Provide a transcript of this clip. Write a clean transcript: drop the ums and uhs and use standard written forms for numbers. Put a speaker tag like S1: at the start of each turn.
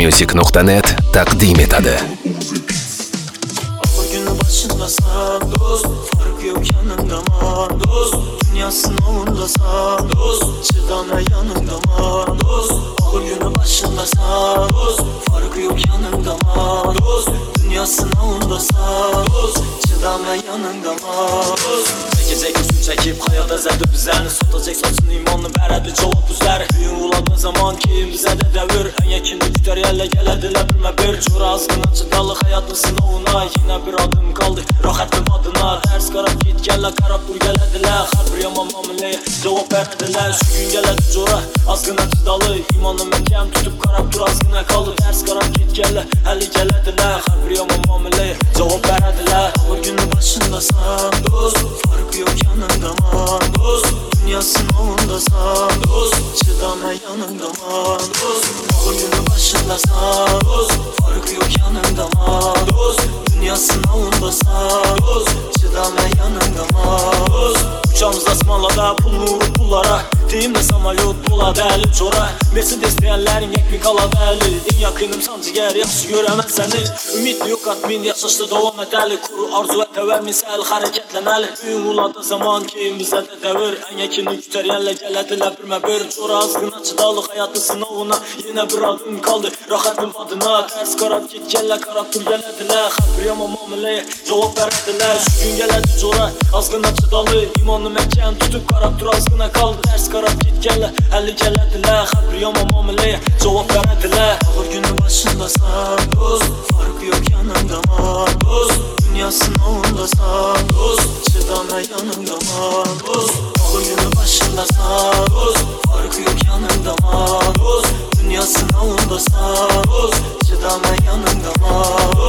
S1: Music.net taqdim etadi.
S2: Günü başındasan dost, farkı yok yanında man dost. Dünya sınavındasan dost, çırpma yanında man dost. Ağır günü başındasan dost, farkı yok yanında man dost. Dünya sınavındasan dost, çırpma yanında man dost. Çekecek üstü çekip hayata zerdi bizlerini satacak saçın imanını veredi cevap üzeri. Büyün uladığın zaman ki bize de devir. En yakınlık tutar yerle gelediler bilme bir. Çora azgın çıtalık hayatın sınavına. Yine bir adım kaldı rahatım adına. Ters karab git gelle karab dur gelediler. Her bir yaman mamileye cevap verediler. Şu gün geledi cora azgına çıtalı. İmanı mekem tutup karab dur azgına kaldı. Ters karab git gelle heli gelediler. Her bir yaman mamileye cevap verediler. Ağır günü başındasan dost, farkı yok yanında man dost. Dünya sınavındasan dost, çırpma yanında man dost. Ağır günü başındasan dost, farkı yok yanında man dost. Dünya sınavındasan dost, çırpma yanında man dost. Uçağımız asmanlarda pul vurup pullara. Deyimde samolyot bula deli çora. Mercedes diyenlerin ekmek ala deli. En yakınım sancıger yaxşı göremez seni. Ümit yok atmin yaşaşlı devam edeli. Kuru arzu et tever misal hareketleneli. Büyün uladı zaman ki bize de devir. En yakını küter yerle gelediler birme bir. Çora azgına çıdalık hayatın sınavına. Yine bir adım kaldı rahatım adına. Ters karab git gelle karab dur gelediler. Her bir yaman mamileye cevap verediler. Şu gün geledi çora azgına çıdalı. İmanı mekan tutup karab dur azgına kaldı. Ters karab git gelle heli gelediler. Her bir yaman mamileye cevap verediler. Ağır günü başındasan dost, farkı yok yanında man dost. Dünya sınavındasan dost, çırpma yanında man dost. Ağır günü başındasan dost, farkı yok yanında man dost. Dünya sınavındasan dost, çırpma yanında man dost.